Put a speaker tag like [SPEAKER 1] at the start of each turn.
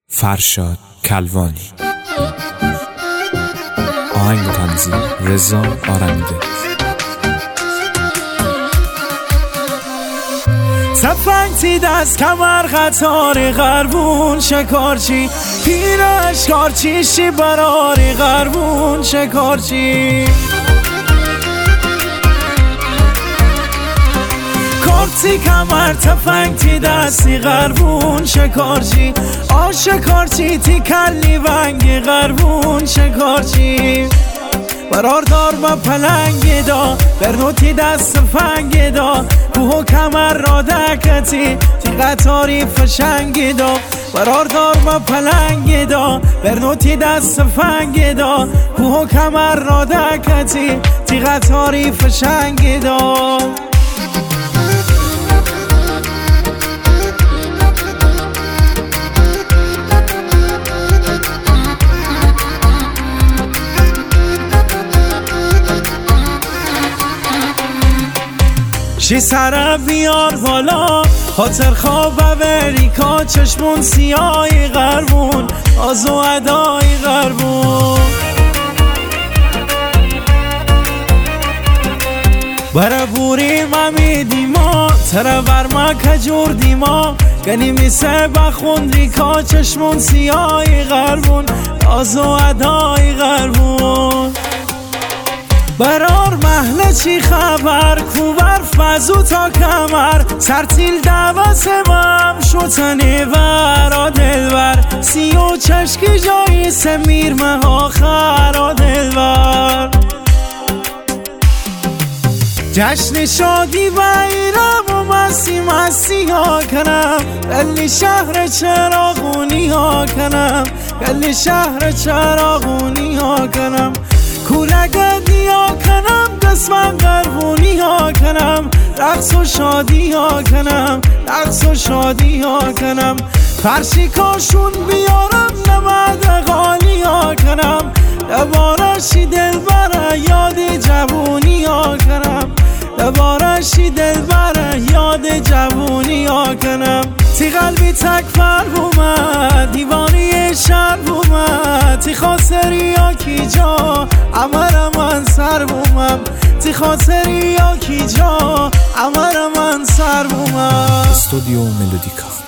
[SPEAKER 1] فرشاد کلوانی. آهنگ و تنظیم رضا آرمیده.
[SPEAKER 2] تفنگتی دست کمر قطار غربون شکارچی پیرش کارچیشی براری غربون شکارچی کارتی کمر تفنگتی دستی غربون شکارچی شکارچی تی کلی ونگی غربون شکارچی برار دار با پلنگ دا برنوتی دست فنگ دا کوه کمر را دکتی تی قطاری فشنگ دا برار دار با پلنگ دا برنوتی دست فنگ دا کوه کمر را دکتی تی قطاری فشنگ دا شی سر بیار بالا خاطر خواب اوریکا چشمون سیاهی غربون آز و ادای غربون برا بوری ممی دیما تر ورما کجور دیما گنی میسه بخون ریکا چشمون سیاهی غربون آز و ادای غربون برار محله چی خبر کوبر فزو تا کمر سرتیل دواس مم شوتنی ورا دلور سی و چشکی جایی سمیر مها خرا دلور جشن شادی و ایرم و مستی ها کنم گلی شهر چراغونی ها کنم گلی شهر چراغونی ها کنم کولگدی ها کنم دستمن قربونی ها کنم رقص و شادی ها کنم رقص و شادی ها کنم فرشی کاشون بیارم نمد غالی ها کنم دوبارشی دل بره یاد جوونی ها کنم دوبارشی دل بره یاد جوونی ها کنم تی قلبی تک پر بومد دیوانی شر بومد تی خاطری ها کی جا امر من سر بومم تی خاطری ها کی جا امر من سر بومم.
[SPEAKER 1] استودیو ملودیکا.